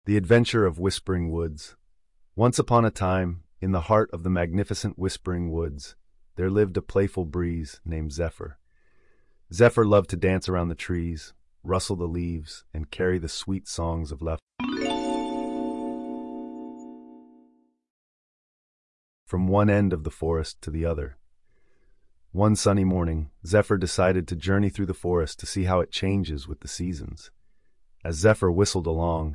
The Adventure of Whispering Woods. Once upon a time, in the heart of the magnificent Whispering Woods, there lived a playful breeze named Zephyr. Zephyr loved to dance around the trees, rustle the leaves, and carry the sweet songs of love from one end of the forest to the other. One sunny morning, Zephyr decided to journey through the forest to see how it changes with the seasons. As Zephyr whistled along,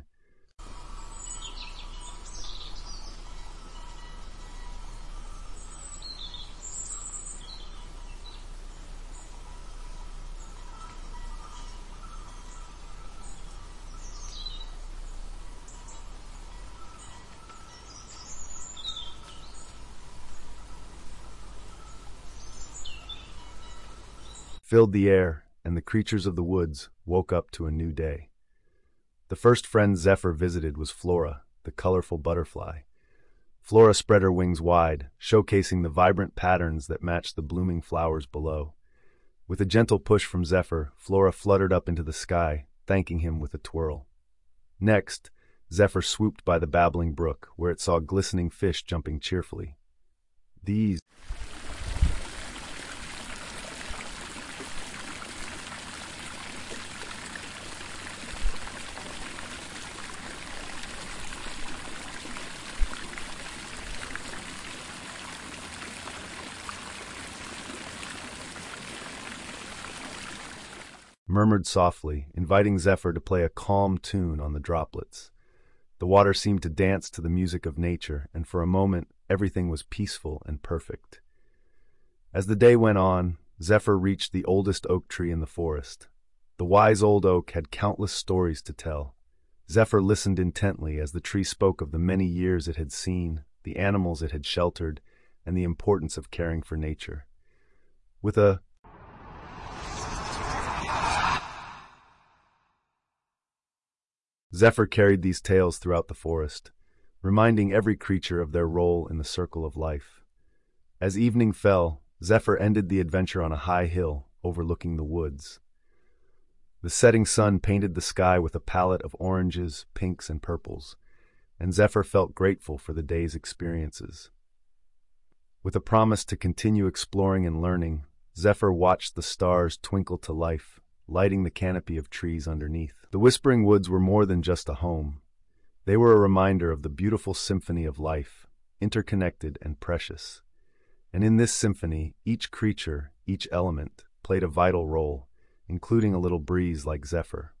filled the air, and the creatures of the woods woke up to a new day. The first friend Zephyr visited was Flora, the colorful butterfly. Flora spread her wings wide, showcasing the vibrant patterns that matched the blooming flowers below. With a gentle push from Zephyr, Flora fluttered up into the sky, thanking him with a twirl. Next, Zephyr swooped by the babbling brook, where it saw glistening fish jumping cheerfully. These murmured softly, inviting Zephyr to play a calm tune on the droplets. The water seemed to dance to the music of nature, and for a moment everything was peaceful and perfect. As the day went on, Zephyr reached the oldest oak tree in the forest. The wise old oak had countless stories to tell. Zephyr listened intently as the tree spoke of the many years it had seen, the animals it had sheltered, and the importance of caring for nature. With a Zephyr carried these tales throughout the forest, reminding every creature of their role in the circle of life. As evening fell, Zephyr ended the adventure on a high hill overlooking the woods. The setting sun painted the sky with a palette of oranges, pinks, and purples, and Zephyr felt grateful for the day's experiences. With a promise to continue exploring and learning, Zephyr watched the stars twinkle to life, lighting the canopy of trees underneath. The Whispering Woods were more than just a home. They were a reminder of the beautiful symphony of life, interconnected and precious. And in this symphony, each creature, each element, played a vital role, including a little breeze like Zephyr.